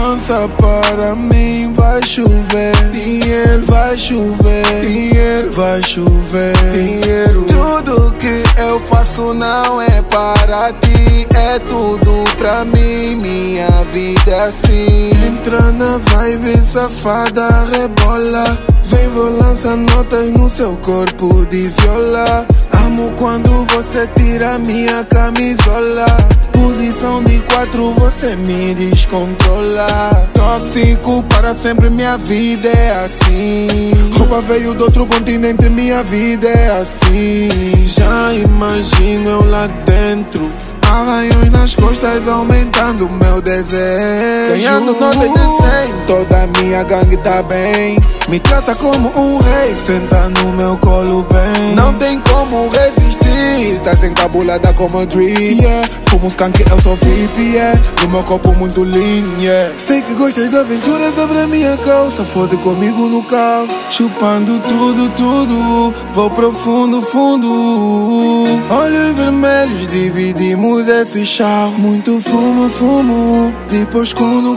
Dança para mim, vai chover dinheiro, vai chover dinheiro, vai chover dinheiro. Tudo que eu faço não é para ti, é tudo pra mim, minha vida é assim. Entra na vibe, safada, rebola. Vem, vou lançar notas no seu corpo de viola. Amo quando você tira minha camisola. Posição de 4, você me descontrola. Tóxico para sempre, minha vida é assim. Roupa veio do outro continente, minha vida é assim. Já imagino eu lá dentro, arranhões nas costas aumentando meu desejo. Ganhando nota de 100, toda minha gangue tá bem. Me trata como um rei, senta no meu colo bem. Não tem como resistir, tá encabulada como a Dream, yeah. Fumo skunk, eu sou VIP, yeah. No meu corpo muito lean, yeah. Sei que gostas de aventuras, abre a minha calça. Fode comigo no carro, chupando tudo, tudo. Vou profundo, fundo. Olhos vermelhos, dividimos esse chá. Muito fumo, fumo, depois cuno,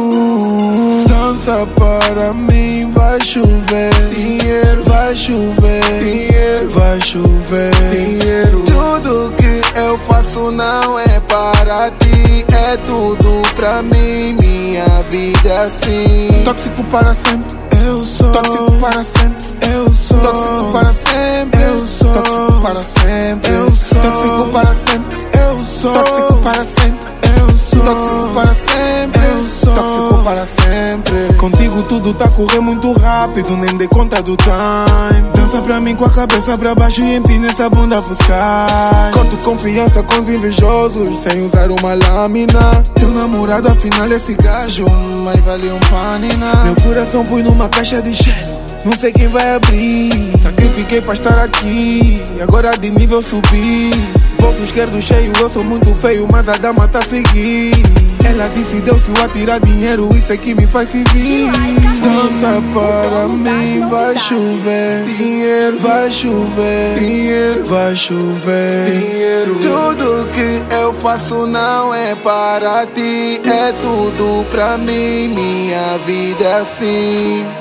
cuno. Dança para mim, vai chover dinheiro, vai chover dinheiro, vai chover dinheiro. Tudo que eu faço não é para ti, é tudo pra mim, minha vida é assim. Tóxico para sempre, eu sou. Tóxico para sempre, eu sou. Tóxico para sempre, eu sou. Tóxico para sempre, eu sou. Tóxico para sempre, eu sou. Tóxico para sempre, eu sou. Tóxico para sempre, eu sou. Tóxico para sempre. Contigo tudo tá correndo muito rápido, nem dei conta do time. Dança pra mim com a cabeça pra baixo e empina essa bunda pro sky. Corto confiança com os invejosos, sem usar uma lâmina. Teu namorado afinal é esse gajo, mas vale um panina. Meu coração põe numa caixa de shell, não sei quem vai abrir. Sacrifiquei pra estar aqui, agora de nível subi. Bolso esquerdo cheio, eu sou muito feio, mas a dama tá a seguir. Ela decidiu se eu atirar dinheiro, isso é que me faz servir. Dança para mim, vai chover dinheiro, vai chover dinheiro, vai chover dinheiro. Tudo que eu faço não é para ti, é tudo pra mim, minha vida é assim.